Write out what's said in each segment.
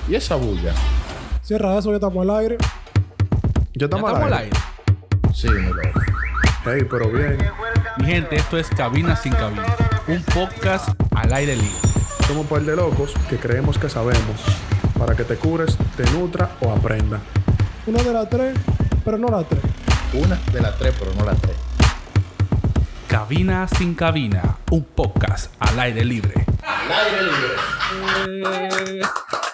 ¿Y esa bulla? Cierra eso, ya estamos al aire. ¿Ya estamos al aire? Sí, mi loco. Hey, pero bien. Mi gente, esto es Cabina sin Cabina, un podcast al aire libre. Somos un par de locos que creemos que sabemos. Para que te cures, te nutra o aprenda. Una de las tres, pero no las tres. Una de las tres, pero no las tres. Cabina sin Cabina, un podcast al aire libre. Al aire libre.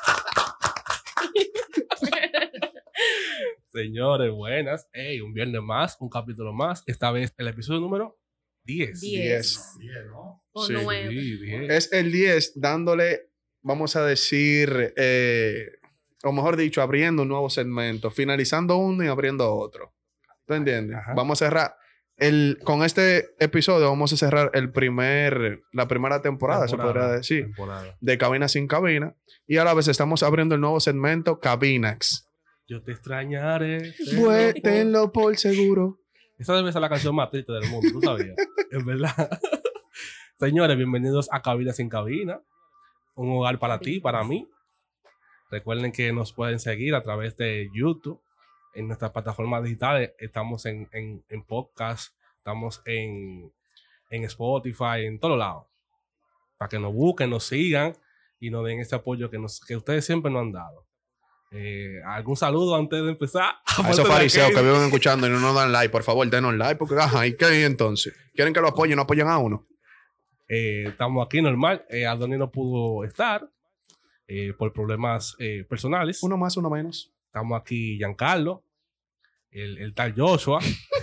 Señores, buenas. Hey, un viernes más, un capítulo más. Esta vez el episodio número 10. 10. ¿No? O Sí. 9. Sí, 10. Es el 10 dándole, vamos a decir, o mejor dicho, abriendo un nuevo segmento, finalizando uno y abriendo otro. ¿Tú entiendes? Ajá. Vamos a cerrar. Con este episodio vamos a cerrar la primera temporada, se podría decir, Temporada. de Cabina sin Cabina. Y a la vez estamos abriendo el nuevo segmento Cabinax. Yo te extrañaré. Tenlo por seguro. Esa debe ser la canción más triste del mundo, ¿tú sabías? Es verdad. Señores, bienvenidos a Cabina sin Cabina. Un hogar para ti, para mí. Recuerden que nos pueden seguir a través de YouTube. En nuestras plataformas digitales estamos en podcast, estamos en Spotify, en todos lados. Para que nos busquen, nos sigan y nos den ese apoyo que ustedes siempre nos han dado. ¿Algún saludo antes de empezar? A esos fariseos que viven escuchando y no nos dan like, por favor, denos like, porque ajá, ¿y qué hay entonces? ¿Quieren que lo apoyen? ¿No apoyan a uno? Estamos aquí normal. Adonis no pudo estar por problemas personales. Uno más, uno menos. Estamos aquí Giancarlo, el tal Joshua,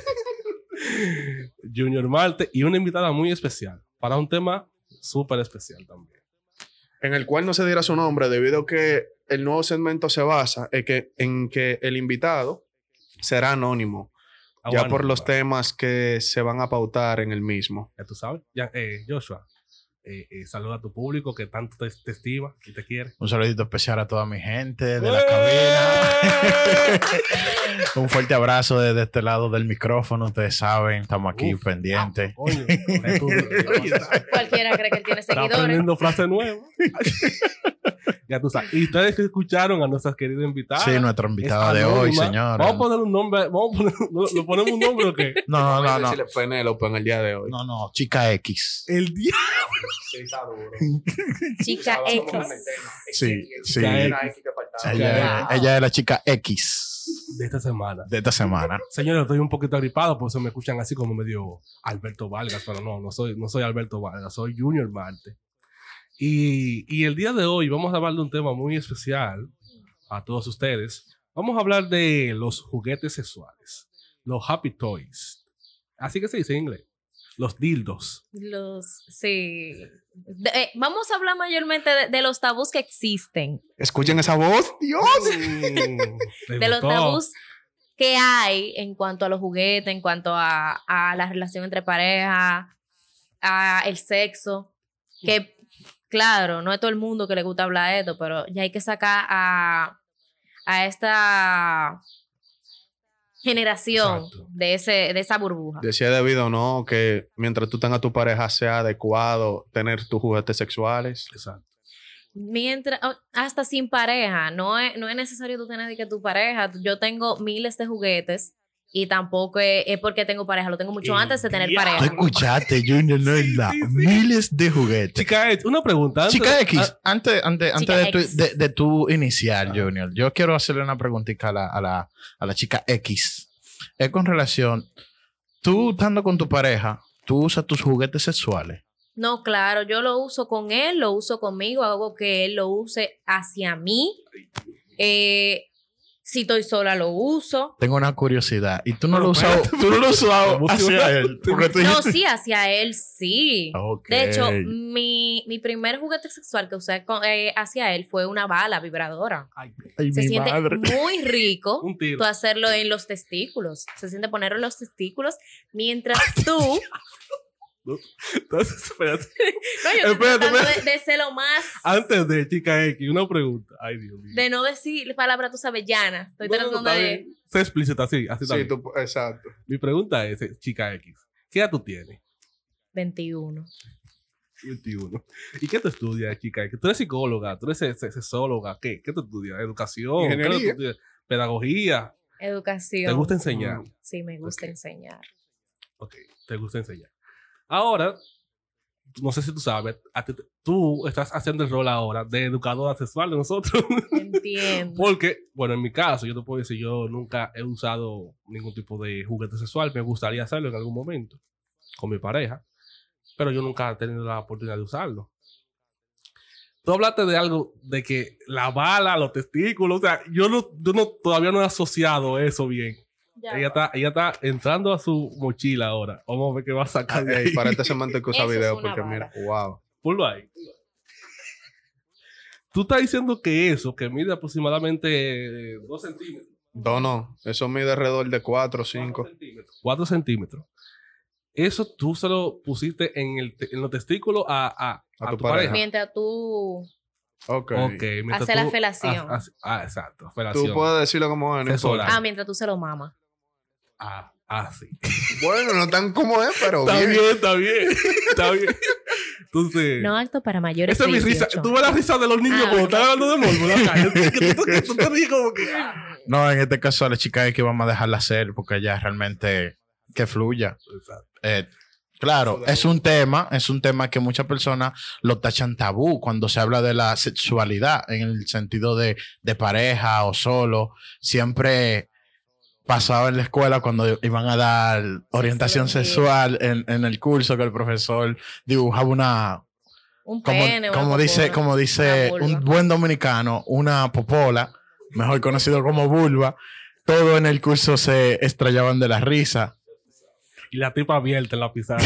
Junior Marte y una invitada muy especial para un tema súper especial también. En el cual no se dirá su nombre debido a que el nuevo segmento se basa en que el invitado será anónimo. Ya Bueno, por los bueno, temas que se van a pautar en el mismo. ya tú sabes. Joshua, saluda a tu público que tanto te estima y te quiere. Un saludito especial a toda mi gente de la cabina. Un fuerte abrazo desde este lado del micrófono. Ustedes saben, estamos aquí Uf. pendientes. Coño, Cualquiera cree que él tiene está seguidores. aprendiendo frases nuevas. Ya tú sabes. Y ustedes que escucharon a nuestras queridas invitadas. Sí, nuestra invitada es de hoy, anónima. señora. Vamos a poner un nombre. ¿Le ponemos un nombre o qué? No. Decirle Penélope en el día de hoy. No, chica X. El día. Sí, está duro. Chica X. Sí. Ella- Ella es la chica X De esta semana. de esta semana. Señores, estoy un poquito agripado, por eso me escuchan así como medio Alberto Vargas, pero no soy Alberto Vargas, soy Junior Marte. Y el día de hoy vamos a hablar de un tema muy especial a todos ustedes. Vamos a hablar de los juguetes sexuales, los happy toys. Así que se dice en inglés. Los dildos. Sí. Vamos a hablar mayormente de los tabús que existen. Escuchen esa voz, Dios. De los tabús que hay en cuanto a los juguetes, en cuanto a la relación entre pareja, a el sexo. Que, claro, no es todo el mundo que le gusta hablar de esto, pero ya hay que sacar a esta generación Exacto. de esa burbuja. Decía debido o no que mientras tú tengas tu pareja sea adecuado tener tus juguetes sexuales. Exacto. Mientras, hasta sin pareja, no es necesario tú tener que tu pareja. Yo tengo miles de juguetes y tampoco es porque tengo pareja, lo tengo mucho antes de tener ¿Tú pareja. escuchaste, Junior? No es la. Sí. Miles de juguetes. Chica X, una pregunta. Chica X, antes Chica de tu iniciar, Junior, yo quiero hacerle una preguntita a la chica X. Es con relación, tú estando con tu pareja, tú usas tus juguetes sexuales. No, claro, yo lo uso con él, lo uso conmigo, hago que él lo use hacia mí. Si estoy sola, lo uso. Tengo una curiosidad. ¿Y tú no Pero lo usas espérate, tú no lo has usado emocionante. hacia él? Porque tú No, dijiste- sí, hacia él sí. Ok. De hecho, mi primer juguete sexual que usé hacia él fue una bala vibradora. Ay, Ay, Se mi siente madre. muy rico un tiro. tú hacerlo en los testículos. Se siente ponerlo en los testículos mientras tú... Entonces, espérate. No, yo estoy Espérate, tratando espérate. de ser lo más... Antes de Chica X, una pregunta. Ay, Dios mío. De no decir palabras, tú sabes, llana. Estoy No, tratando está de... bien. Sé explícita, así Sí, también. exacto. Mi pregunta es, Chica X, ¿qué edad tú tienes? 21. 21. ¿Y qué tú estudias, chica? ¿Tú eres psicóloga? ¿Tú eres sexóloga? ¿Qué tú estudias? ¿Educación? Ingeniería. ¿Qué tú estudias? ¿Pedagogía? Educación. ¿Te gusta enseñar? Sí, me gusta Ok. enseñar. Ok, te gusta enseñar. Ahora, no sé si tú sabes, tú estás haciendo el rol ahora de educadora sexual de nosotros. Entiendo. Porque, bueno, en mi caso, yo te puedo decir, yo nunca he usado ningún tipo de juguete sexual. Me gustaría hacerlo en algún momento con mi pareja, pero yo nunca he tenido la oportunidad de usarlo. Tú hablaste de algo, de que la bala, los testículos, o sea, todavía no he asociado eso bien. Ya. Ella está entrando a su mochila ahora. Vamos a ver qué va a sacar de ahí. Ey, para este segmento que usa Eso es video, una porque bala. mira, wow. Ponlo ahí. Tú estás diciendo que eso, que mide aproximadamente 2 centímetros. No, eso mide alrededor de 4 o 5. 4 centímetros. Eso tú se lo pusiste en los testículos a tu tu pareja. pareja. Mientras tú... Ok. Ok, mientras Hace la tú- felación. Exacto, felación. Tú puedes decirlo como es, no Sexo importa. oral. Mientras tú se lo mamas. Sí. Bueno, no tan como es, pero Está bien. bien, está bien. Está bien. Entonces, No apto para mayores esa es mi de risa. 18. Tú ves la risa de los niños cuando ok. están hablando de morbo en la calle. Que tú te ríes como que... No, en este caso a la chica es que vamos a dejarla hacer porque ella realmente que fluya. Exacto. Claro, es un tema que muchas personas lo tachan tabú cuando se habla de la sexualidad en el sentido de pareja o solo. Siempre pasaba en la escuela cuando iban a dar orientación Sexología. sexual en el curso que el profesor dibujaba Un pene, una como dice una vulva. un buen dominicano, una popola, mejor conocido como vulva. Todo en el curso se estrellaban de la risa. Y la tipa abierta en la pizarra.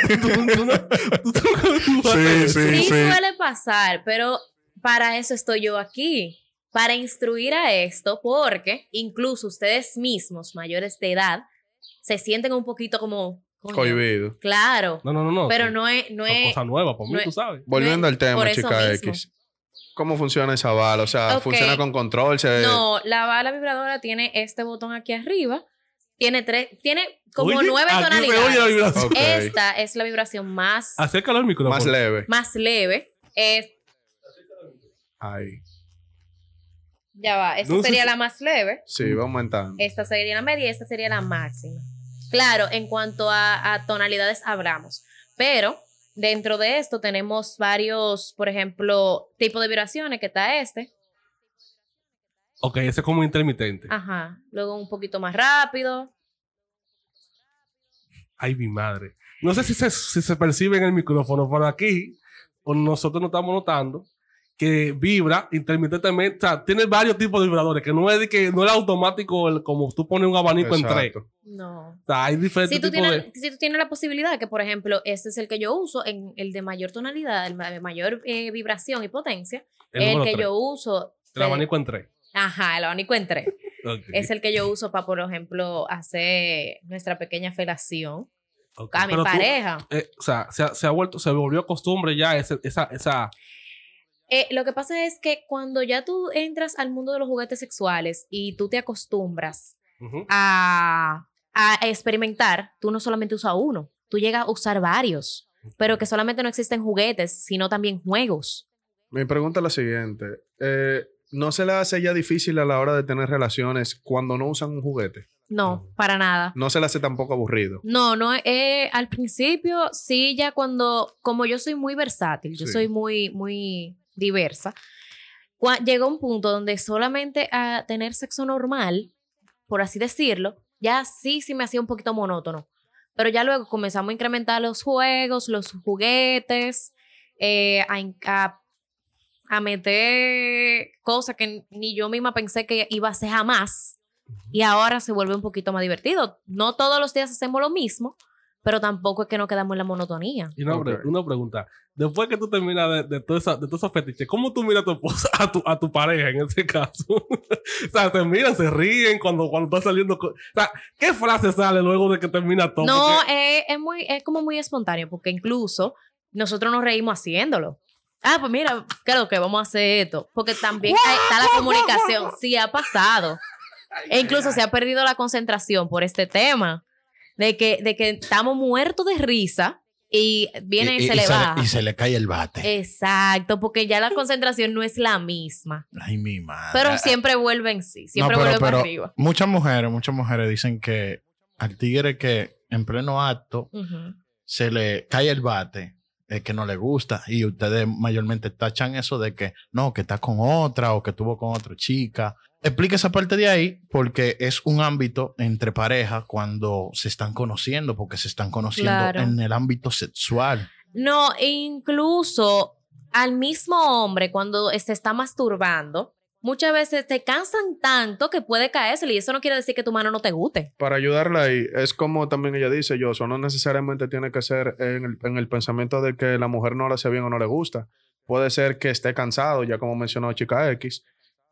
Sí, Sí suele pasar, pero para eso estoy yo aquí. Para instruir a esto, porque incluso ustedes mismos, mayores de edad, se sienten un poquito como... coño, Cohibido. claro. No. Pero sí. no es... Son cosas nuevas para mí, no es- tú sabes. Volviendo al tema, por eso chica mismo. X. ¿Cómo funciona esa bala? O sea, Ok. ¿funciona con control? No, la bala vibradora tiene este botón aquí arriba. Tiene como Oye, 9 aquí se oye la tonalidades. vibración. Ok. Esta es la vibración más Acércalo al micrófono. Más leve. leve. Ahí. Ya va, esta No sé sería si- la más leve. Sí, va aumentando. Esta sería la media y esta sería la máxima. Claro, en cuanto a tonalidades hablamos. Pero dentro de esto tenemos varios, por ejemplo, tipos de vibraciones, que está este. Ok, ese es como intermitente. Ajá. Luego un poquito más rápido. Ay, mi madre. No sé si se percibe en el micrófono, pero aquí o nosotros nos estamos notando que vibra intermitentemente. O sea, tiene varios tipos de vibradores, que no es automático como tú pones un abanico en 3. Exacto. No. O sea, hay diferentes Si tú, tipos tienes la posibilidad, que por ejemplo, este es el que yo uso, en el de mayor tonalidad, el de mayor vibración y potencia, el número que 3. yo uso. El abanico en 3. Ajá, el abanico en 3. Okay. Es el que yo uso para, por ejemplo, hacer nuestra pequeña felación Ok. a mi Pero tú, pareja. o sea, se volvió costumbre ya esa Lo que pasa es que cuando ya tú entras al mundo de los juguetes sexuales y tú te acostumbras Ujú. a experimentar, tú no solamente usas uno, tú llegas a usar varios, pero que solamente no existen juguetes, sino también juegos. Mi pregunta es la siguiente. ¿No se le hace ya difícil a la hora de tener relaciones cuando no usan un juguete? No, para nada. ¿No se le hace tampoco aburrido? No, al principio sí, ya como yo soy muy versátil, yo Sí. soy muy diversa, llegó un punto donde solamente a tener sexo normal, por así decirlo, ya sí me hacía un poquito monótono. Pero ya luego comenzamos a incrementar los juegos, los juguetes, a meter cosas que ni yo misma pensé que iba a ser jamás. Y ahora se vuelve un poquito más divertido. No todos los días hacemos lo mismo, pero tampoco es que nos quedamos en la monotonía. Y una pregunta. Después que tú terminas de todos esos fetiches, ¿cómo tú miras a tu esposa, a tu pareja en ese caso? O sea, se miran, se ríen cuando estás saliendo. O sea, ¿qué frase sale luego de que termina todo? No, Porque- es como muy espontáneo, porque incluso nosotros nos reímos haciéndolo. Ah, pues mira, creo que vamos a hacer esto. Porque también está la comunicación. Sí, ha pasado. E incluso se ha perdido la concentración por este tema. De que estamos muertos de risa y viene y se le baja. Y se le cae el bate. Exacto, porque ya la concentración no es la misma. Ay, mi madre. Pero siempre vuelve en sí, siempre vuelve para arriba. Muchas mujeres dicen que al tigre que en pleno acto se le cae el bate, es que no le gusta, y ustedes mayormente tachan eso de que no, que está con otra o que estuvo con otra chica. Explica esa parte de ahí, porque es un ámbito entre parejas cuando se están conociendo, porque se están conociendo en el ámbito sexual. No, incluso al mismo hombre cuando se está masturbando, muchas veces te cansan tanto que puede caerse, y eso no quiere decir que tu mano no te guste. Para ayudarla ahí, es como también ella dice, Joshua, no necesariamente tiene que ser en el pensamiento de que la mujer no le hace bien o no le gusta. Puede ser que esté cansado, ya como mencionó Chica X.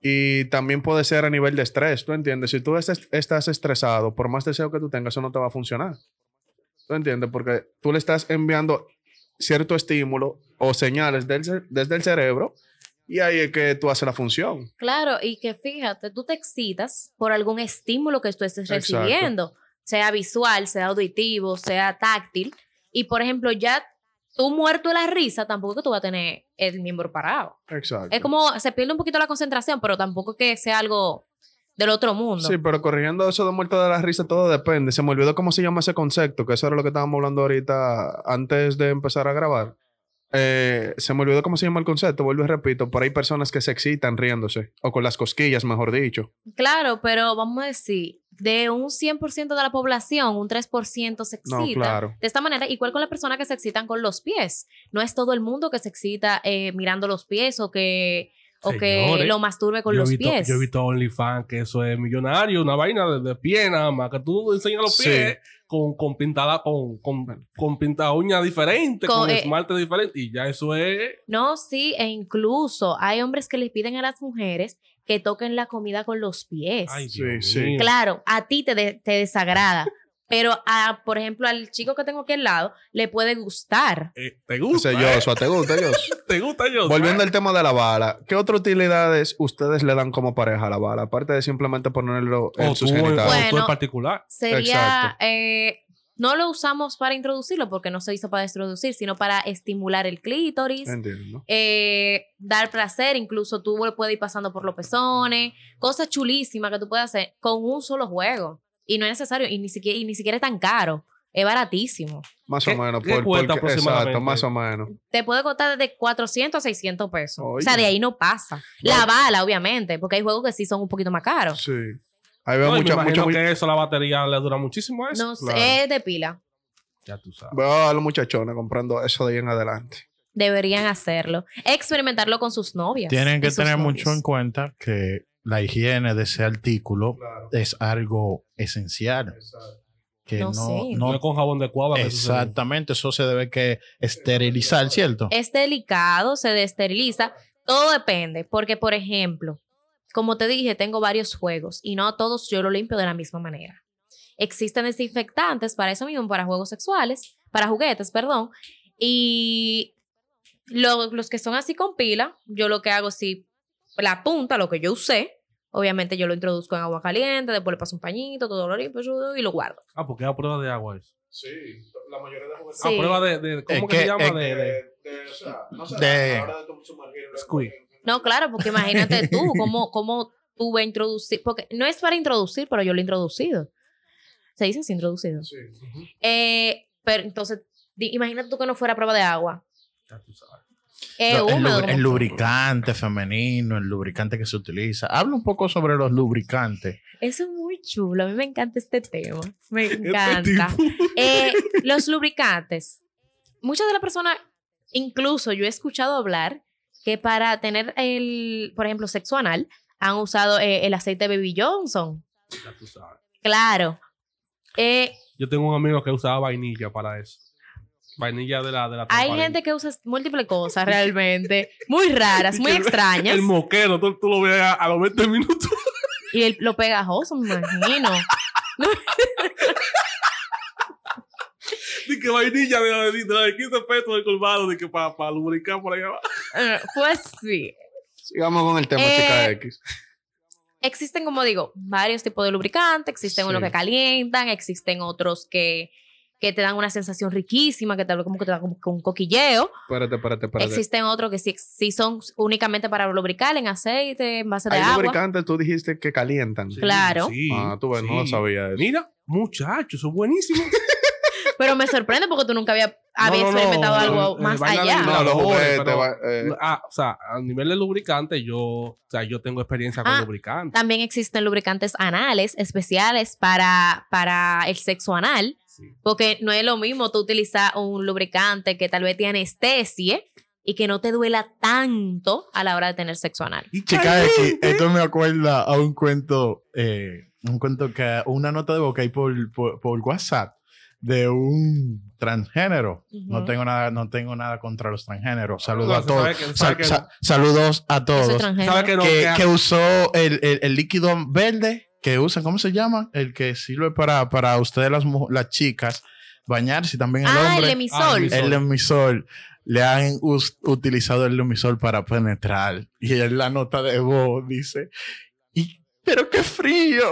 Y también puede ser a nivel de estrés, ¿tú entiendes? Si tú estás estresado, por más deseo que tú tengas, eso no te va a funcionar. ¿Tú entiendes? Porque tú le estás enviando cierto estímulo o señales desde el cerebro, y ahí es que tú haces la función. Claro, y que fíjate, tú te excitas por algún estímulo que tú estés recibiendo, sea visual, sea auditivo, sea táctil. Y por ejemplo, ya tú muerto de la risa, tampoco que tú vas a tener el miembro parado. Exacto. Es como, se pierde un poquito la concentración, pero tampoco que sea algo del otro mundo. Sí, pero corrigiendo eso de muerto de la risa, todo depende. Se me olvidó cómo se llama ese concepto, que eso era lo que estábamos hablando ahorita antes de empezar a grabar. Se me olvidó cómo se llama el concepto, vuelvo y repito, pero hay personas que se excitan riéndose, o con las cosquillas, mejor dicho. Claro, pero vamos a decir, de un 100% de la población, un 3% se excita. No, claro. De esta manera, igual con las personas que se excitan con los pies. No es todo el mundo que se excita mirando los pies o que lo masturbe con los pies. Yo he visto OnlyFans que eso es millonario, una vaina de pie nada más, que tú enseñas los pies con pintada, con pinta uña diferente, con esmalte diferente, y ya eso es... No, sí, e incluso hay hombres que les piden a las mujeres que toquen la comida con los pies. Ay, sí. Claro, a ti te desagrada. Pero, por ejemplo, al chico que tengo aquí al lado, le puede gustar. ¿Te gusta? ¿Te gusta, Joshua? ¿Te gusta, Joshua? Volviendo al tema de la bala, ¿qué otras utilidades ustedes le dan como pareja a la bala? Aparte de simplemente ponerlo en sus genitales. Bueno, tú en particular. Sería... no lo usamos para introducirlo porque no se hizo para introducir, sino para estimular el clítoris. Entiendo. Dar placer, incluso tú puedes ir pasando por los pezones. Cosas chulísimas que tú puedes hacer con un solo juego. Y no es necesario, y ni siquiera es tan caro. Es baratísimo. Más o menos. ¿Qué cuesta aproximadamente? Exacto, más o menos. Te puede costar desde 400 a 600 pesos. Oye. O sea, de ahí no pasa. La bala, obviamente, porque hay juegos que sí son un poquito más caros. Sí. Ahí veo Me imagino que eso, la batería le dura muchísimo a eso. No sé, es de pila. Ya tú sabes. Veo a los muchachones comprando eso de ahí en adelante. Deberían hacerlo. Experimentarlo con sus novias. Tienen que tener mucho en cuenta que la higiene de ese artículo es algo esencial. Que no es con jabón de cuava. Exactamente, eso se debe que esterilizar, ¿cierto? Es delicado, se desteriliza. Todo depende, porque por ejemplo, como te dije, tengo varios juegos y no todos yo lo limpio de la misma manera. Existen desinfectantes para eso mismo, para juegos sexuales, para juguetes, perdón. Y los que son así con pila, yo lo que hago es la punta, lo que yo usé, obviamente yo lo introduzco en agua caliente, después le paso un pañito, todo lo limpio y lo guardo. Ah, porque es a prueba de agua eso. Sí, la mayoría de juguetes. A prueba de ¿cómo que se llama? No, claro, porque imagínate tú, cómo tú vas a introducir, porque no es para introducir, pero yo lo he introducido. ¿Se dice así, introducido? Sí. Pero entonces, imagínate tú que no fuera a prueba de agua. Ya tú sabes. El lubricante femenino, el lubricante que se utiliza. Habla un poco sobre los lubricantes. Eso es muy chulo. A mí me encanta este tema. Me encanta. Los lubricantes. Muchas de las personas, incluso yo he escuchado hablar que para tener por ejemplo, sexo anal, han usado el aceite de Baby Johnson. Ya tú sabes. Claro. Yo tengo un amigo que usaba vainilla para eso. Vainilla de la hay gente que usa múltiples cosas realmente. Muy raras, muy extrañas. El moquero, tú lo ves a los 20 minutos. Y lo pegajoso, me imagino. Dice que vainilla de 15 pesos del colmado, de que para lubricar por allá abajo. Pues sí. Sigamos con el tema, Chica X. Existen, como digo, varios tipos de lubricantes. Existen unos que calientan, existen otros que que te dan una sensación riquísima, que te como que te da como un coquilleo. Espérate. Existen otros que sí son únicamente para lubricar en aceite, en base de Hay agua. lubricantes, tú dijiste que calientan. Sí, Claro. sí, Tú ves, no lo sabía eso. Mira, muchachos, eso es buenísimo. Pero me sorprende porque tú nunca habías experimentado algo más vaina allá. de No, los juguetes, pero, o sea, a nivel de lubricante, yo tengo experiencia con lubricante. También existen lubricantes anales especiales para el sexo anal. Sí. Porque no es lo mismo tú utilizar un lubricante que tal vez te anestesie y que no te duela tanto a la hora de tener sexo anal. Chica X, esto me acuerda a un cuento que una nota de boca ahí por WhatsApp de un transgénero. Ujú. No tengo nada contra los transgéneros. Saludos No, a todos. sabe que no. Saludos a Eso es todos. transgénero. ¿Sabe que no? Que usó el líquido verde que usan, ¿cómo se llama? El que sirve para ustedes las chicas bañarse y también el hombre. El emisol. El emisor. Le han utilizado el emisor para penetrar. Y en la nota de voz dice, pero qué frío.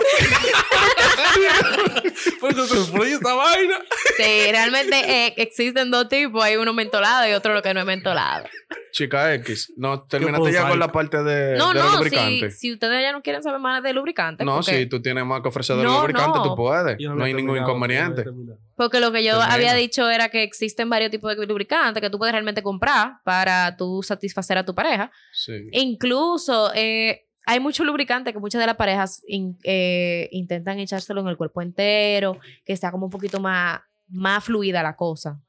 Por eso se fríe esta vaina. Sí, realmente existen dos tipos. Hay uno mentolado y otro lo que no es mentolado. Chica X. No, terminaste puedo ya con saber? la parte de No, los no, lubricantes. si ustedes ya no quieren saber más de lubricante. No, porque, si tú tienes más que ofrecer de No, lubricante, no. tú puedes. Yo No hay ningún inconveniente. porque lo que yo Termina. había dicho era que existen varios tipos de lubricantes que tú puedes realmente comprar para tú satisfacer a tu pareja. Sí. Incluso hay muchos lubricantes que muchas de las parejas intentan echárselo en el cuerpo entero, que sea como un poquito más fluida la cosa.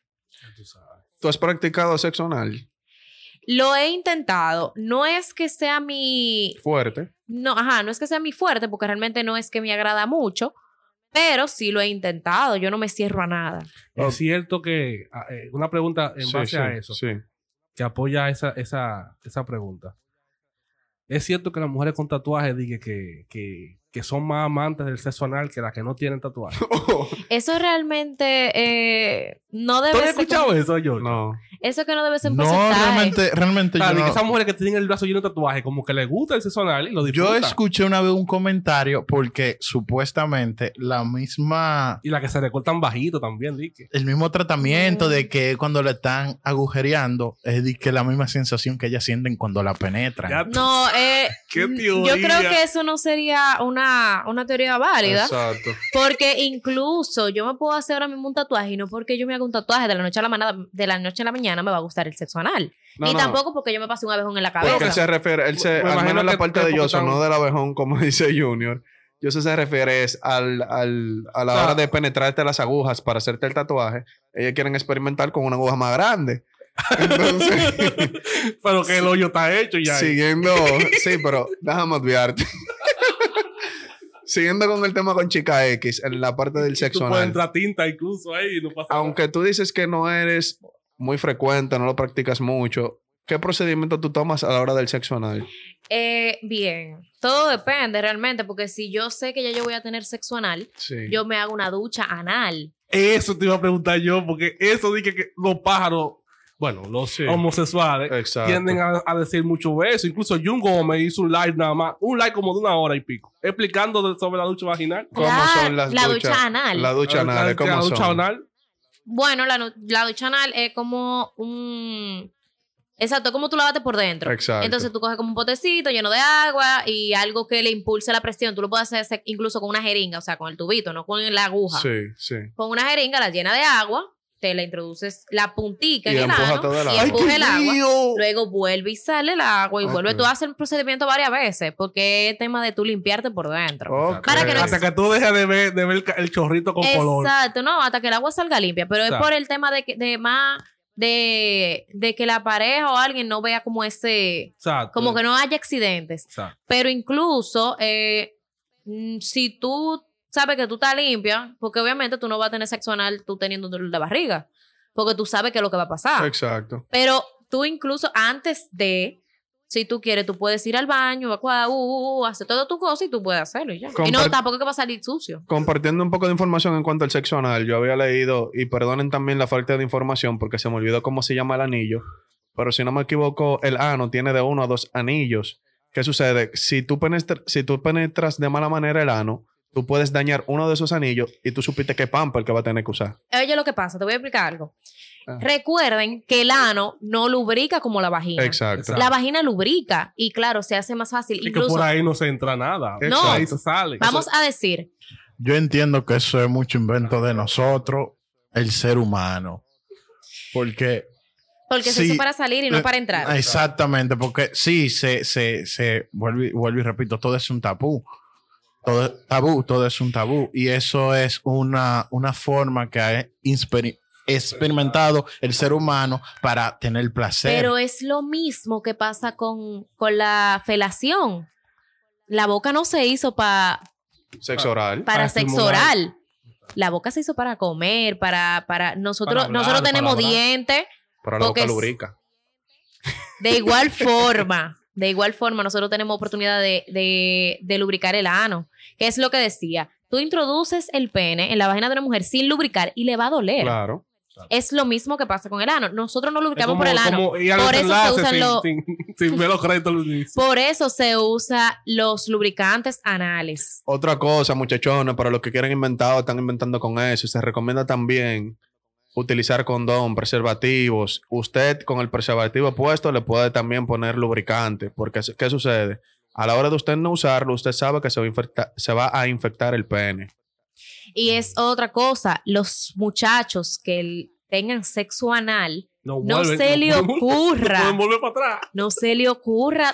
¿Tú has practicado sexo anal? Lo he intentado. No es que sea mi... Fuerte. No es que sea mi fuerte, porque realmente no es que me agrada mucho, pero sí lo he intentado. Yo no me cierro a nada. Es cierto que una pregunta en base a eso, Sí. que apoya esa pregunta. Es cierto que las mujeres con tatuajes digan que son más amantes del sexo anal que las que no tienen tatuajes. Eso realmente no ¿Tú debe has ser... escuchado eso, George? No. Eso que no debe ser un No, porcentaje. realmente Claro, yo y que no. esas mujeres que tienen el brazo lleno de tatuajes, como que les gusta el sexo anal y lo Yo disfrutan. escuché una vez un comentario porque supuestamente la misma... Y las que se recortan bajito también, Dique. El mismo tratamiento de que cuando le están agujereando es de que la misma sensación que ellas sienten cuando la penetran. Ya No, ¿Qué yo teoría? creo que eso no sería una teoría válida. Exacto. Porque incluso yo me puedo hacer ahora mismo un tatuaje y no porque yo me haga un tatuaje de la noche a la mañana me va a gustar el sexo anal. No, Ni no. tampoco porque yo me pasé un abejón en la cabeza. Porque él se refiere, Me al imagino menos en la que- parte que de Yoso, porque no del abejón, como dice Junior. Yoso se refiere es a la hora de penetrarte las agujas para hacerte el tatuaje. Ellos quieren experimentar con una aguja más grande. Entonces, Pero que el hoyo está hecho ya. siguiendo, sí, pero déjame adviarte. Siguiendo con el tema con Chica X, en la parte del sexo Tú puedes anal. entrar tinta incluso ahí y no pasa Aunque tú dices que no eres muy frecuente, no lo practicas mucho, ¿qué procedimiento tú tomas a la hora del sexo anal? Bien, todo depende realmente, porque si yo sé que ya yo voy a tener sexo anal, Sí. yo me hago una ducha anal. nada. Eso te iba a preguntar yo, porque eso dije que los pájaros, bueno, los Sí. homosexuales, Exacto. tienden a decir mucho eso. Incluso Jun Gómez hizo un live nada más, un live como de 1 hora y pico, explicando sobre la ducha vaginal. ¿Cómo son las la duchas? ducha anal. La ducha anal, ¿cómo La ducha son? anal. Bueno, la ducha anal es como un... Exacto, como tú lavaste por dentro. Exacto. Entonces tú coges como un potecito lleno de agua y algo que le impulse la presión. Tú lo puedes hacer incluso con una jeringa, o sea, con el tubito, no con la aguja. Sí, sí. Con una jeringa la llena de agua, te la introduces la puntica Y en el empuja ano todo el y agua. empuja el agua. frío! Luego vuelve y sale el agua y Ok. vuelve tú a hacer el procedimiento varias veces porque es tema de tú limpiarte por dentro. Ok. Para que no Hasta que tú dejes de ver el chorrito con color. Exacto, no, hasta que el agua salga limpia, pero es Exacto. por el tema de que la pareja o alguien no vea como Exacto. como que no haya accidentes. Exacto. Pero incluso si tú sabes que tú estás limpia, porque obviamente tú no vas a tener sexo anal tú teniendo un dolor de barriga, porque tú sabes qué es lo que va a pasar. Exacto. Pero tú incluso antes de, si tú quieres, tú puedes ir al baño, evacuar, hacer toda tu cosa y tú puedes hacerlo y ya. Y no, tampoco es que va a salir sucio. Compartiendo un poco de información en cuanto al sexo anal, yo había leído, y perdonen también la falta de información porque se me olvidó cómo se llama el anillo, pero si no me equivoco, el ano tiene de 1 a 2 anillos. ¿Qué sucede? Si tú penetras de mala manera el ano, tú puedes dañar uno de esos anillos y tú supiste que pamper que va a tener que usar. Oye, lo que pasa, te voy a explicar algo. Ah. Recuerden que el ano no lubrica como la vagina. Exacto. La vagina lubrica y claro, se hace más fácil. Y Incluso, que por ahí no se entra nada. No. Ahí se sale. vamos a decir, Yo entiendo que eso es mucho invento de nosotros, el ser humano. Porque porque se sí, hizo para salir y no para entrar. Exactamente, porque sí, vuelvo y repito, todo es un tabú. Todo es un tabú. Y eso es una forma que ha experimentado el ser humano para tener placer. Pero es lo mismo que pasa con la felación. La boca no se hizo para Sexo oral. sexo estimular. oral. La boca se hizo para comer, para nosotros, Para hablar, nosotros tenemos para hablar. dientes. Para la porque boca es- lubrica. De igual forma, nosotros tenemos oportunidad de lubricar el ano. Que es lo que decía. Tú introduces el pene en la vagina de una mujer sin lubricar y le va a doler. Claro. Es lo mismo que pasa con el ano. Nosotros no Es lubricamos como- por el ano. como ir al Por eso se enlace usan sin- los... sin ver los créditos al inicio. Por eso se usa los lubricantes anales. Otra cosa, muchachones, para los que quieren inventar o están inventando con eso, se recomienda también utilizar condón, preservativos. Usted con el preservativo puesto le puede también poner lubricante, porque ¿qué sucede? A la hora de usted no usarlo, usted sabe que se va a infectar el pene. Y es otra cosa, los muchachos que tengan sexo anal, no se le ocurra. Pueden volver para atrás. no se le ocurra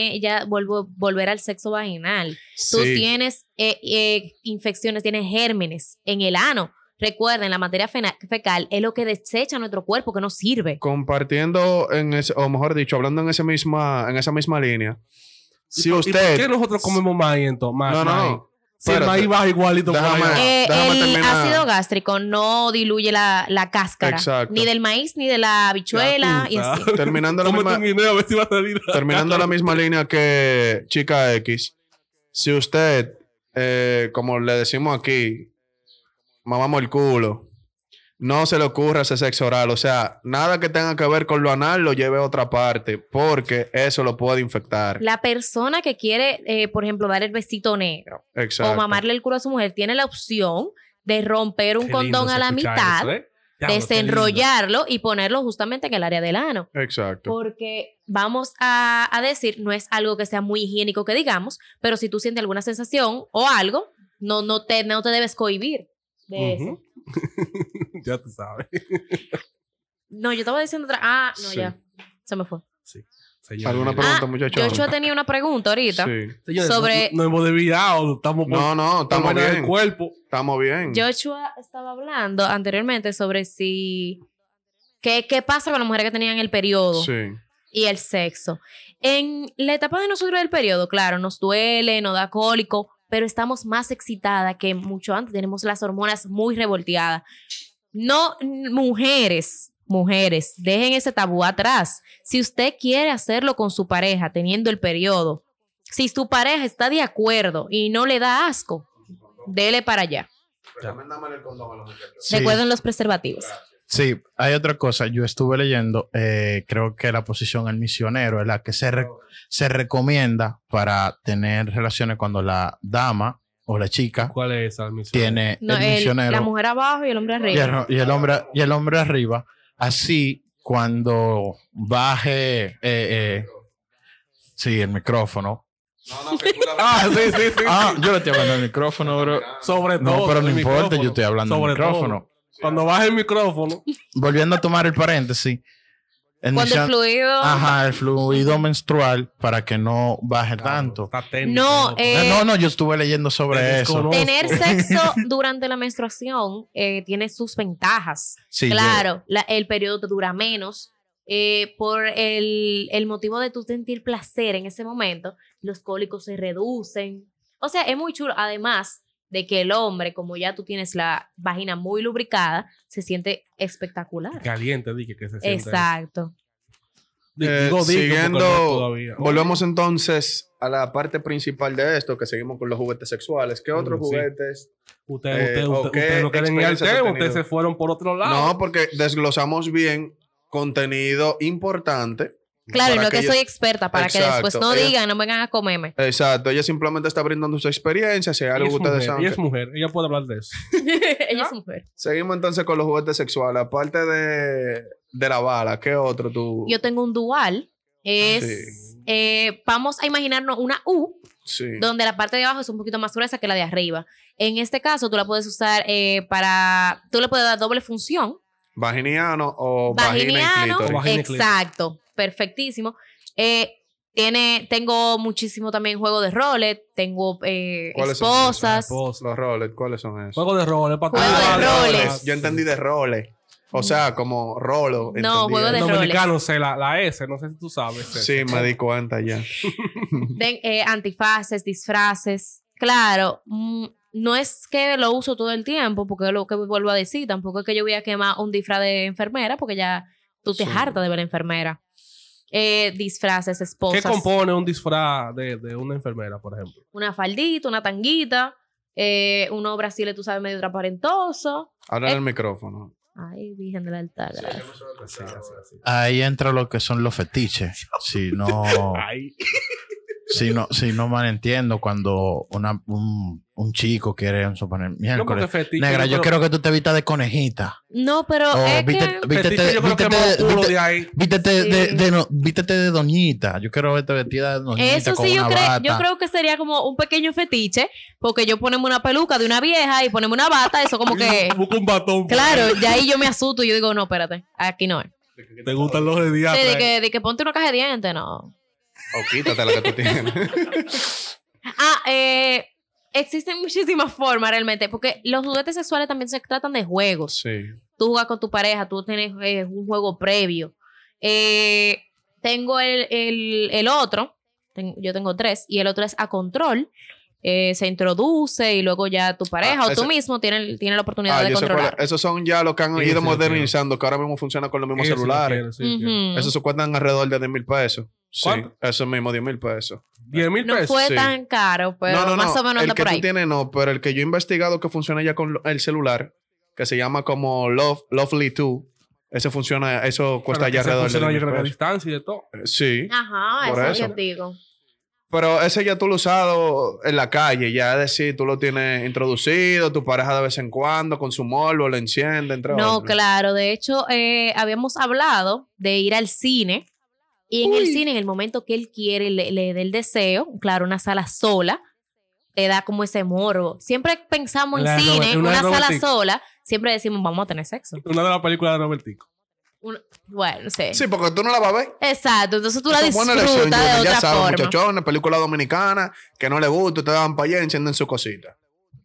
volver al sexo vaginal. Tú Sí. tienes infecciones, tienes gérmenes en el ano. Recuerden, la materia fecal es lo que desecha nuestro cuerpo, que no sirve. Compartiendo o mejor dicho, hablando en esa misma línea. Si ¿Y por usted... qué nosotros comemos maíz entonces? No, Maíz. Si el espérate. maíz baja igualito por Déjame- allá. déjame El terminar. ácido gástrico no diluye la cáscara. Exacto. Ni del maíz, ni de la habichuela. Ya tú Y así. sabes. Terminando la Cómete misma... un guineo a ver si va a salir. Terminando la misma línea que Chica X, si usted, como le decimos aquí, mamamos el culo, no se le ocurra ese sexo oral. O sea, nada que tenga que ver con lo anal lo lleve a otra parte, porque eso lo puede infectar. La persona que quiere, por ejemplo, dar el besito negro Exacto. o mamarle el culo a su mujer tiene la opción de romper un Qué condón lindo a se la escucha mitad, eso, ¿eh? Diablo, qué desenrollarlo y ponerlo justamente en el área del ano. Exacto. Porque vamos a decir, no es algo que sea muy higiénico que digamos, pero si tú sientes alguna sensación o algo, no te debes cohibir de Ujú. eso. Ya tú sabes. No, yo estaba diciendo otra. Ah, no, Sí. ya. Se me fue. Sí. Señor, ¿Alguna mira. pregunta, muchachos? Joshua tenía una pregunta ahorita. Sí. Señores, sobre- no hemos desviado. Estamos por No, estamos en el bien. cuerpo. Estamos bien. Joshua estaba hablando anteriormente sobre si... ¿Qué pasa con las mujeres que tenían el periodo Sí. y el sexo? En la etapa de nosotros del periodo, claro, nos duele, nos da cólico, pero estamos más excitadas que mucho antes. Tenemos las hormonas muy revolteadas. No, mujeres, dejen ese tabú atrás. Si usted quiere hacerlo con su pareja teniendo el periodo, si tu pareja está de acuerdo y no le da asco, dele para allá. Recomiéndame el condón a los muchachos. Sí. Recuerden los preservativos. Sí, hay otra cosa. Yo estuve leyendo, creo que la posición el misionero es la que se recomienda para tener relaciones cuando la dama o la chica ¿Cuál es esa misión? tiene No, el misionero la mujer abajo y el hombre arriba. y el hombre arriba. Así, cuando baje, sí, el micrófono. No, que tú la Ah, sí, sí, sí. Ah, yo le estoy hablando al micrófono, bro. Sobre todo. No, pero no el importa, micrófono. yo estoy hablando al Sobre micrófono. todo. Cuando baje el micrófono. Volviendo a tomar el paréntesis. Cuando el fluido... Ajá, el fluido menstrual para que no baje tanto. Está técnico, No, No, yo estuve leyendo sobre Te eso. desconozco. Tener sexo durante la menstruación tiene sus ventajas. Sí, Claro, el periodo te dura menos. Por el motivo de tú sentir placer en ese momento, los cólicos se reducen. O sea, es muy chulo. Además de que el hombre, como ya tú tienes la vagina muy lubricada, se siente espectacular. Caliente, dije que se siente. Exacto. Digo, porque no Siguiendo, todavía. volvemos entonces a la parte principal de esto, que seguimos con los juguetes sexuales. ¿Qué otros Sí. juguetes? Ustedes ¿o qué no quieren ir al experiencia tú has tema, tenido? ustedes se fueron por otro lado. No, porque desglosamos bien contenido importante Claro, y Para no que ella- soy experta, para que Exacto, después no ella- digan, no vengan a comerme. Exacto, ella simplemente está brindando su experiencia, si hay algo que ustedes saben. Ella es mujer, ella puede hablar de eso. Ella es mujer. Seguimos entonces con los juguetes sexuales. Aparte de la bala, ¿qué otro tú? Yo tengo un dual. Vamos a imaginarnos una U, Sí. donde la parte de abajo es un poquito más gruesa que la de arriba. En este caso, tú la puedes usar tú le puedes dar doble función. Vaginiano o vagina y Vaginiano, clítoris. Vagina y clítoris. exacto, perfectísimo. Tengo muchísimo también juego de roles, tengo ¿Cuáles son esposas. Esposa. Los roles, ¿cuáles son esos? Juego de roles, para Juego de roles. Yo entendí de roles. O sea, como rolo. No, entendí juego de eso. roles. Dominicano sé la S, no sé si tú sabes. Sí, me di cuenta ya. Antifaces, disfraces. Claro, no es que lo uso todo el tiempo, porque es lo que vuelvo a decir, tampoco es que yo voy a quemar un disfraz de enfermera, porque ya tú te Sí. hartas de ver enfermera. Disfraces, ¿Qué esposas. compone un disfraz de una enfermera, por ejemplo? Una faldita, una tanguita, unos brasiles, tú sabes, medio transparentoso. Habla en el micrófono. Ay, Virgen del altar, gracias. Así. Ahí entra lo que son los fetiches. Si no, Ay. si no mal entiendo, cuando un chico quiere suponer No, miércoles. porque fetiche, Negra, yo pero- quiero que tú te vistas de conejita. No, pero O es vístete, que... Fetiche, yo creo que más uno de ahí. vístete de doñita. Yo quiero verte vestida de doñita Eso con sí, una bata. yo creo que sería como un pequeño fetiche, porque yo ponemos una peluca de una vieja y ponemos una bata, eso como que... Busca un batón. Claro, ya ahí yo me asusto y yo digo, no, espérate, aquí no es. ¿Te gustan los de Sí, diatra? de que ponte una caja de dientes, no. O quítate la que tú tienes. Existen muchísimas formas realmente, porque los juguetes sexuales también se tratan de juegos. Sí. Tú juegas con tu pareja, tú tienes un juego previo. Tengo el otro, yo tengo 3, y el otro es a control. Se introduce y luego ya tu pareja o tú ese- mismo tiene la oportunidad de yo sé cuál es. controlar. Esos son ya los que han Sí, ido sí, modernizando, que ahora mismo funciona con los mismos Ese lo celulares. quiero, sí, quiero. Ujú. Esos se cuestan alrededor de 10,000 pesos. Sí, ¿Cuánto? eso mismo, 10,000 pesos. 10,000 No pesos. fue sí. tan caro, pero más o menos el anda que por tú ahí. tienes no, pero el que yo he investigado que funciona ya con el celular, que se llama como Lovely 2, ese funciona, eso cuesta Pero ya que se alrededor de funciona, yo 10,000 creo que a pesos. distancia y de todo. Sí, Ajá, Por eso eso. yo digo. pero ese ya tú lo has usado en la calle, ya es decir, tú lo tienes introducido, tu pareja de vez en cuando con su morbo lo enciende, entre No, otros. claro. De hecho, habíamos hablado de ir al cine. Y en el cine, en el momento que él quiere, le dé el deseo, claro, una sala sola, te da como ese morbo. Siempre pensamos en La de cine, Robert- una de una sala Robertico. sola, siempre decimos, vamos a tener sexo. Una de las películas de Robertico. Bueno, sí. Sí, porque tú no la vas a ver. Exacto, entonces tú la Esa es buena disfrutas elección, de Junior. otra Ya sabes, forma. muchachones, película dominicana, que no le gusta, ustedes van para allá y encienden su cosita.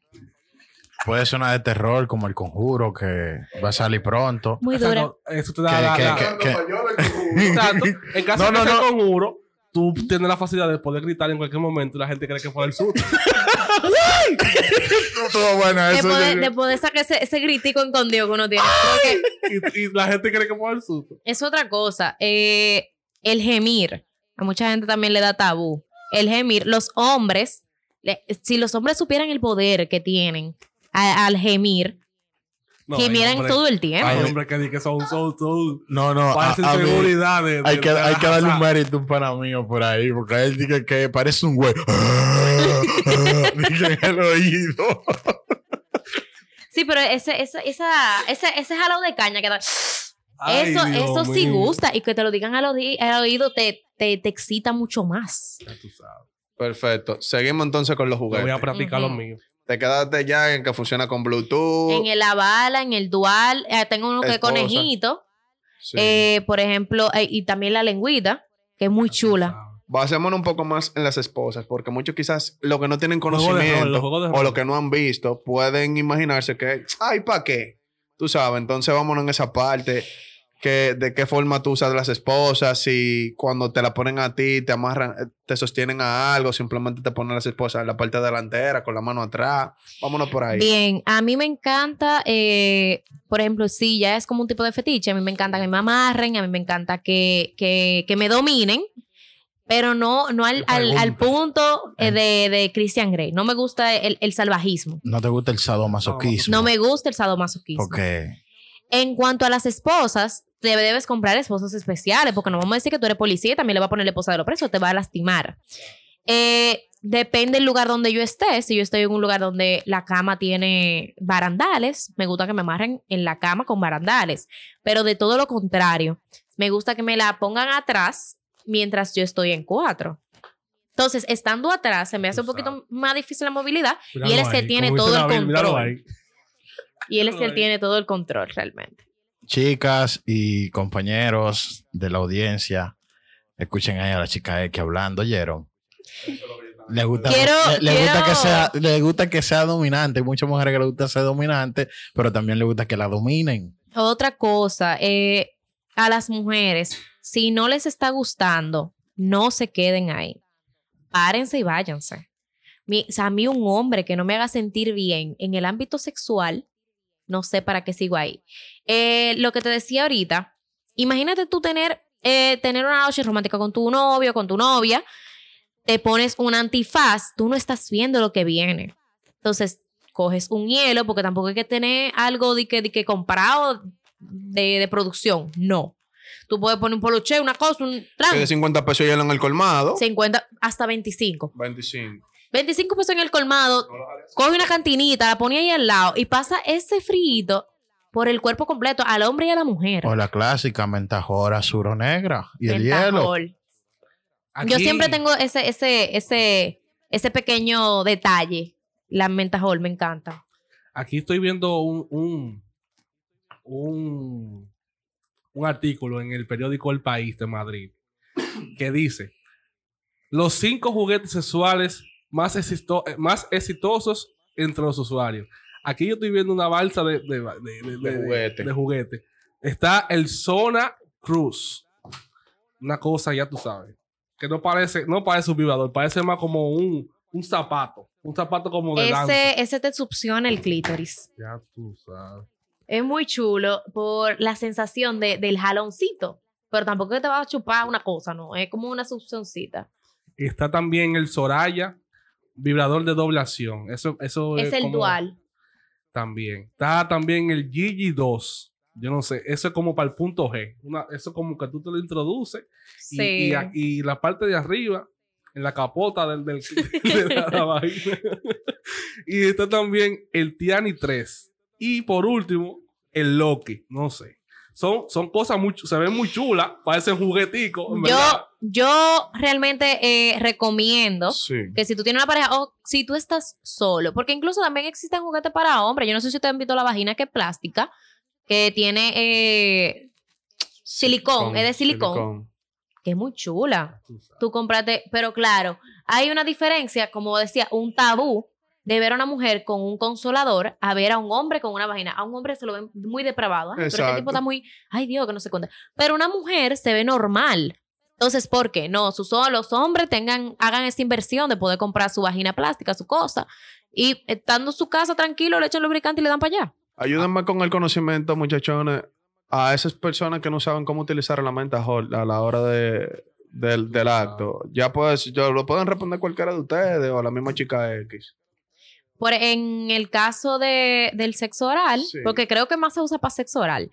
Puede ser una de terror como El Conjuro, que va a salir pronto. Muy dura. Exacto, eso te da Que- la- que- Exacto. En caso No, de que no, sea no. conjuro, tú tienes la facilidad de poder gritar en cualquier momento y la gente cree que fue el susto. Estuvo bueno eso. De poder sacar ese gritico escondido que uno tiene. Creo que y la gente cree que fue el susto. es otra cosa. El gemir. A mucha gente también le da tabú. El gemir. Los hombres, si los hombres supieran el poder que tienen al gemir, No, gemieran hay hombres- todo el tiempo. Hay hombres que dicen que son. No, no, Parecen a mí seguridad hay que darle un mar. mérito a un pana mío por ahí, porque él dice que parece un güey. Dice en el oído. Sí, pero ese jalado de caña que da. Ay, eso Dios sí mío. gusta. Y que te lo digan al oído te excita mucho más. Ya tú sabes. Perfecto. Seguimos entonces con los Yo voy juguetes. a practicar Ujú. los míos. Te quedaste ya en que funciona con Bluetooth. En el Avala, en el Dual, tengo uno que es Esposa. conejito. Sí. Por ejemplo, y también la lengüita, que es muy chula. Basémonos un poco más en las esposas, porque muchos quizás lo que no tienen Los juegos de rol, conocimiento los juegos de o rol. lo que no han visto pueden imaginarse que, ay, ¿para qué? Tú sabes, entonces vámonos en esa parte, que de qué forma tú usas las esposas, si cuando te la ponen a ti, te amarran, te sostienen a algo, simplemente te ponen las esposas en la parte delantera, con la mano atrás. Vámonos por ahí. Bien, a mí me encanta, por ejemplo, si ya es como un tipo de fetiche, a mí me encanta que me amarren, a mí me encanta que me dominen, pero no al punto de Christian Grey. No me gusta el salvajismo. No te gusta el sadomasoquismo. No me gusta el sadomasoquismo. Porque En cuanto a las esposas, te debes comprar esposas especiales, porque no vamos a decir que tú eres policía y también le va a poner la esposa de los presos, te va a lastimar. Depende del lugar donde yo esté. Si yo estoy en un lugar donde la cama tiene barandales, me gusta que me amarren en la cama con barandales. Pero de todo lo contrario, me gusta que me la pongan atrás mientras yo estoy en 4. Entonces, estando atrás, se me hace un poquito más difícil la movilidad. Míralo y él es que ahí, tiene como todo dice el David, míralo control. ahí. Y él es que él tiene todo el control realmente. Chicas y compañeros de la audiencia, escuchen ahí a la chica X hablando, ¿oyeron? Le gusta, le gusta que sea dominante. Hay muchas mujeres que le gusta ser dominante, pero también le gusta que la dominen. Otra cosa, a las mujeres, si no les está gustando, no se queden ahí. Párense y váyanse. A mí un hombre que no me haga sentir bien en el ámbito sexual, no sé para qué sigo ahí. Lo que te decía ahorita, imagínate tú tener una noche romántica con tu novio, con tu novia, te pones un antifaz, tú no estás viendo lo que viene. Entonces, coges un hielo, porque tampoco hay que tener algo de que comprado de producción. No. Tú puedes poner un poloche, una cosa, un trago. De 50 pesos hielo en el colmado. 50, hasta 25. 25. 25 pesos en el colmado. Coge una cantinita, la pone ahí al lado y pasa ese frío por el cuerpo completo, al hombre y a la mujer. O la clásica mentajora azul negra y el Mentajol. hielo. Aquí, Yo siempre tengo ese pequeño detalle. La mentajol me encanta. aquí estoy viendo un artículo en el periódico El País de Madrid que dice: los 5 juguetes sexuales más exitosos entre los usuarios. Aquí yo estoy viendo una balsa de juguete. Está el Zona Cruise. Una cosa, ya tú sabes, que no parece un vibrador, parece más como un zapato. Un zapato como de danza. Ese te succiona el clítoris. Ya tú sabes. Es muy chulo por la sensación del jaloncito. Pero tampoco te vas a chupar una cosa, no. Es como una succioncita. Está también el Soraya, vibrador de doble acción. Eso Es el como, dual. También. Está también el Gigi 2. Yo no sé. Eso es como para el punto G. Eso como que tú te lo introduces. Sí. Y la parte de arriba, en la capota de la vagina. Y está también el Tiani 3. Y por último, el Loki. No sé. Son cosas se ven muy chulas, parecen jugueticos. Yo realmente recomiendo que si tú tienes una pareja o si tú estás solo, porque incluso también existen juguetes para hombres. Yo no sé si ustedes han visto la vagina que es plástica, que tiene silicón, es de silicón, que es muy chula. Tú compraste, pero claro, hay una diferencia, como decía, un tabú de ver a una mujer con un consolador a ver a un hombre con una vagina. A un hombre se lo ven muy depravado. Pero este tipo está muy... Ay, Dios, que no se cuenta. Pero una mujer se ve normal. Entonces, ¿por qué? No, los hombres hagan esa inversión de poder comprar su vagina plástica, su cosa. Y estando en su casa tranquilo, le echan lubricante y le dan para allá. Ayúdenme con el conocimiento, muchachones, a esas personas que no saben cómo utilizar la mentajol a la hora del acto. Ya lo pueden responder cualquiera de ustedes o la misma chica X. En el caso del sexo oral, porque creo que más se usa para sexo oral,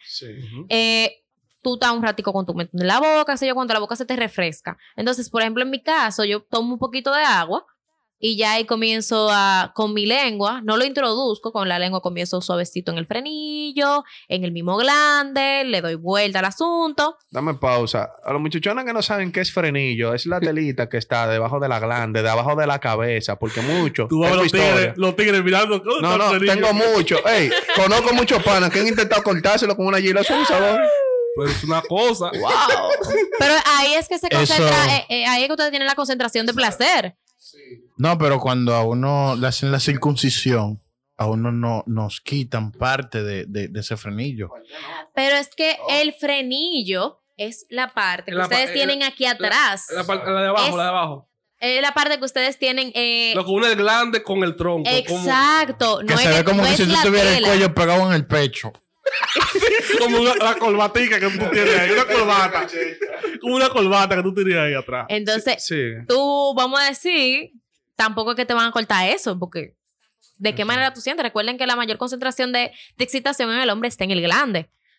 tú estás un ratico con tu mente en la boca, cuando la boca se te refresca. Entonces, por ejemplo, en mi caso, yo tomo un poquito de agua y ya ahí comienzo con mi lengua, no lo introduzco, con la lengua comienzo suavecito en el frenillo, en el mismo glande, le doy vuelta al asunto. Dame pausa. A los muchachones que no saben qué es frenillo, es la telita que está debajo de la glande, debajo de la cabeza, porque mucho. Tú vas los tigres mirando. No, tengo mucho. Ey, conozco muchos panas que han intentado cortárselo con una gila sabor. Pues es una cosa. ¡Wow! Pero ahí es que se concentra, ahí es que ustedes tienen la concentración de placer. No, pero cuando a uno le hacen la circuncisión, a uno no nos quitan parte de ese frenillo. Pero es que el frenillo es la parte que ustedes tienen aquí atrás. La de abajo. Es la parte que ustedes tienen. Lo que une el glande con el tronco. Exacto. Que se ve como que si tú tuvieras el cuello pegado en el pecho. Como una corbatica que tú tienes ahí. Una corbata. Como una corbata que tú tienes ahí atrás. Entonces, tú, vamos a decir, tampoco es que te van a cortar eso, porque ¿de qué manera tú sientes? Recuerden que la mayor concentración de excitación en el hombre está en el glande.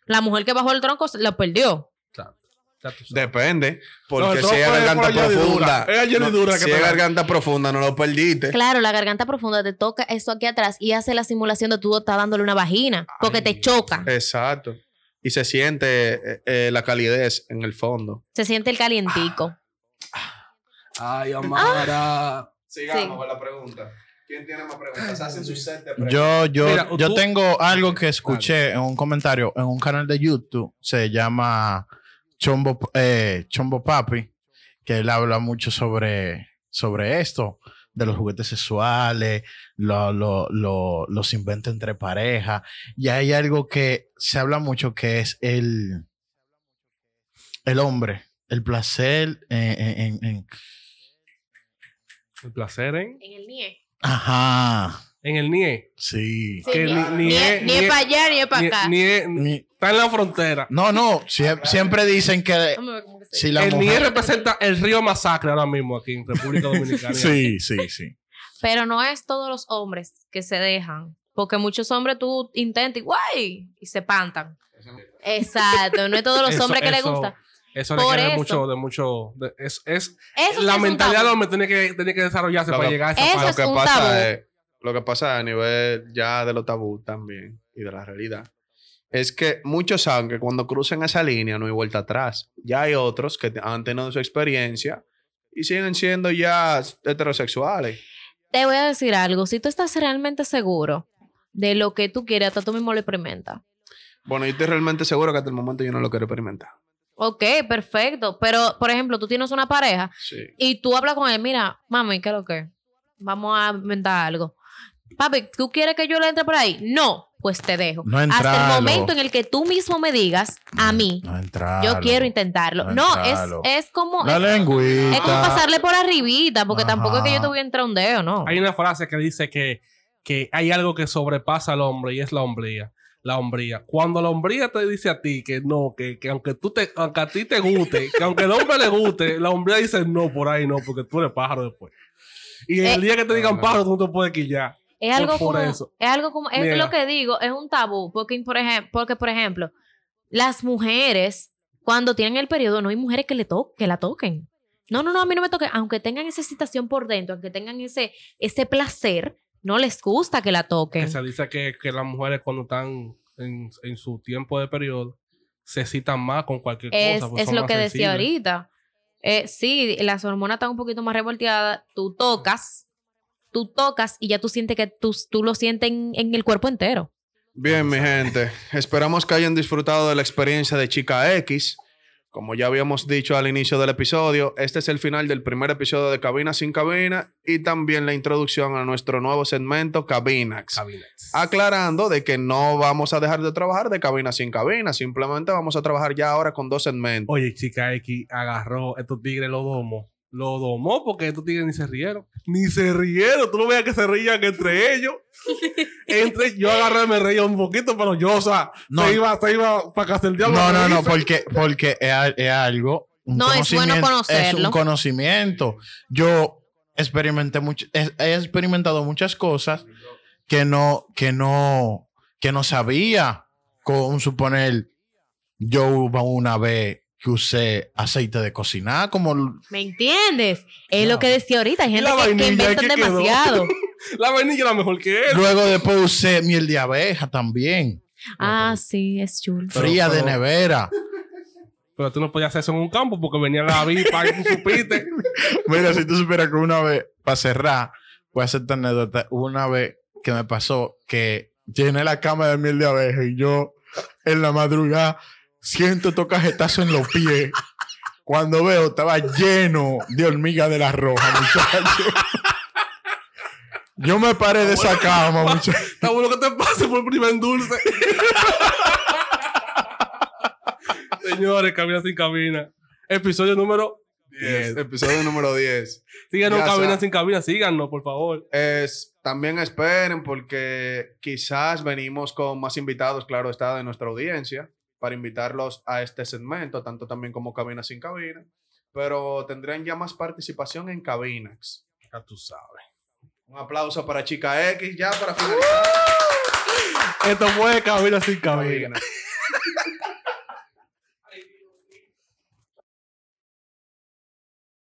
La mujer que bajó el tronco lo perdió. Claro. Ya tú sabes. Depende, porque No, si es garganta profunda, si es garganta profunda, no lo perdiste. Claro, la garganta profunda te toca eso aquí atrás y hace la simulación de tú estás dándole una vagina, porque te choca. Exacto. Y se siente la calidez en el fondo. Se siente el calientico. Ay, Amara. Sigamos con la pregunta. ¿Quién tiene más preguntas? Hacen su set de preguntas. Yo tengo algo que escuché en un comentario en un canal de YouTube. Se llama Chombo Papi, que él habla mucho sobre esto, de los juguetes sexuales, los inventos entre parejas. Y hay algo que se habla mucho que es el hombre, el placer El placer En el NIE. Ajá. en el NIE. Sí. Que Ni es para allá, ni es para acá. Está en la frontera. No, siempre dicen que Déjame ver cómo que se si la El NIE mujer... representa el río Masacre ahora mismo aquí en República Dominicana. Sí. Pero no es todos los hombres que se dejan. Porque muchos hombres tú intentas y ¡guay! Y se pantan. Exacto. No es todos los hombres que les gusta. Eso Por requiere eso. es Eso sí la es un mentalidad tabú. del hombre tiene que desarrollarse para llegar a esa Eso parte. es un tabú. Lo que pasa a nivel ya de lo tabú también y de la realidad es que muchos saben que cuando cruzan esa línea no hay vuelta atrás. Ya hay otros que han tenido su experiencia y siguen siendo ya heterosexuales. Te voy a decir algo. Si tú estás realmente seguro de lo que tú quieres, hasta tú mismo lo experimentas. Bueno, yo estoy realmente seguro que hasta el momento yo no lo quiero experimentar. Ok, perfecto. Pero, por ejemplo, tú tienes una pareja Sí. y tú hablas con él. Mira, mami, ¿qué es lo que? Vamos a inventar algo. Papi, ¿tú quieres que yo le entre por ahí? No, pues te dejo. No Hasta entralo. el momento en el que tú mismo me digas, a mí, No entralo. yo quiero intentarlo. No No, entralo. es como... La Es lengüita. como pasarle por arribita, porque Ajá. tampoco es que yo te voy a entrar un dedo, ¿no? Hay una frase que dice que hay algo que sobrepasa al hombre y es la hombría. La hombría. Cuando la hombría te dice a ti que no, que aunque a ti te guste, que aunque el hombre le guste, la hombría dice no, por ahí no, porque tú eres pájaro después. Y el día que te digan pájaro, tú no te puedes quillar. Es algo por como, eso. es algo como, es Mira. lo que digo, es un tabú, porque por ejemplo, las mujeres, cuando tienen el periodo, no hay mujeres que la toquen. No, a mí no me toquen, aunque tengan esa excitación por dentro, aunque tengan ese placer, no les gusta que la Que toquen. se dice que las mujeres cuando están en su tiempo de periodo se excitan más con cualquier cosa. porque Es son lo más que decía sensibles. ahorita. Sí, las hormonas están un poquito más revolteadas, tú tocas y ya tú sientes que tú lo sientes en el cuerpo entero. Bien, mi gente. Esperamos que hayan disfrutado de la experiencia de Chica X. Como ya habíamos dicho al inicio del episodio, este es el final del primer episodio de Cabina sin Cabina y también la introducción a nuestro nuevo segmento Cabinax. Cabinets. Aclarando de que no vamos a dejar de trabajar de Cabina sin Cabina, simplemente vamos a trabajar ya ahora con 2 segmentos. Oye, Chica X agarró estos tigres, los domó. Los domó porque estos tigres ni se rieron. Ni se rieron. Tú no veas que se rían entre ellos. Yo agarré, me reía un poquito, pero yo, o sea, No. se iba para casa el diablo. No, porque es algo. No, es bueno conocimiento- conocerlo. Es un conocimiento. Yo experimenté mucho, he experimentado muchas cosas que no sabía. Con suponer, yo hubo una vez que usé aceite de cocinar, como ¿Me entiendes? Es lo que decía ahorita. Hay Y gente la que vainilla, inventan ¿qué quedó? demasiado. La vainilla era mejor que él. luego después usé miel de abeja también, Ah, sí, es chulo. fría de pero- nevera. Pero tú no podías hacer eso en un campo porque venía la avispa y tú supiste. Mira, si tú supieras que una vez, para cerrar, voy a hacerte anécdota, hubo una vez que me pasó que llené la cama de miel de abeja y yo en la madrugada siento tocajetazos en los pies. Cuando veo, estaba lleno de hormigas de la roja, muchachos. Yo me paré de esa cama, muchachos. Está bueno que te pase por primer dulce. Señores, Cabina sin Cabina. Episodio número 10. Episodio número 10. Síganos, Ya Cabina saben. sin Cabina. Síganos, por favor. También esperen porque quizás venimos con más invitados, claro está, de nuestra audiencia, para invitarlos a este segmento, tanto también como Cabina sin Cabina, pero tendrán ya más participación en Cabinax. Ya tú sabes. Un aplauso para Chica X, ya para finalizar. Esto fue Cabina sin Cabina. Cabina.